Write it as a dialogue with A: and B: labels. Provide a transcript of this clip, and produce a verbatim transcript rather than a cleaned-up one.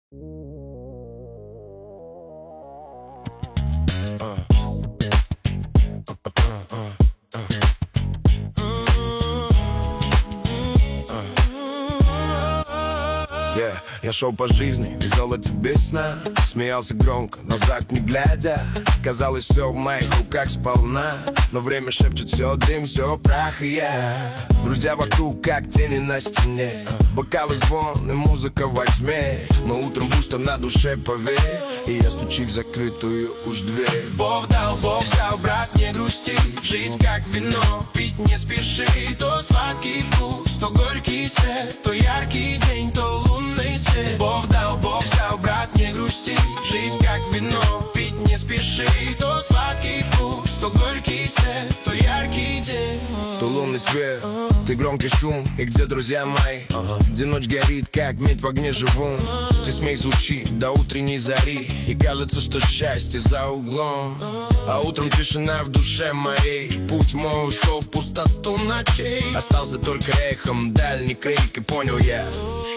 A: Yeah. Я шел по жизни, золото без сна. Смеялся громко, но за окно не глядя. Казалось, все в моих руках сполна. Но время шепчет: все дым, все прах, и я. Друзья вокруг, как тени на стене. Бокалы звон и музыка во тьме. Но утром пусто на душе, поверь. И я стучу в закрытую уж дверь. Бог дал, Бог взял, брат, не грусти. Жизнь как вино, пить не спеши. То сладкий вкус, то горький свет. То яркий день, то лунный свет. Бог дал, Бог взял, брат, не грусти. Жизнь как вино, пить не спеши. То сладкий вкус, то горький свет. То яркий день, то лунный свет. Ты громкий шум, и где друзья мои? Где ночь горит, как медь в огне живу. Ты смех звучит до утренней зари. И кажется, что счастье за углом. А утром тишина в душе моей. Путь мой ушел в пустоту ночей. Остался только эхом дальний крик. И понял я: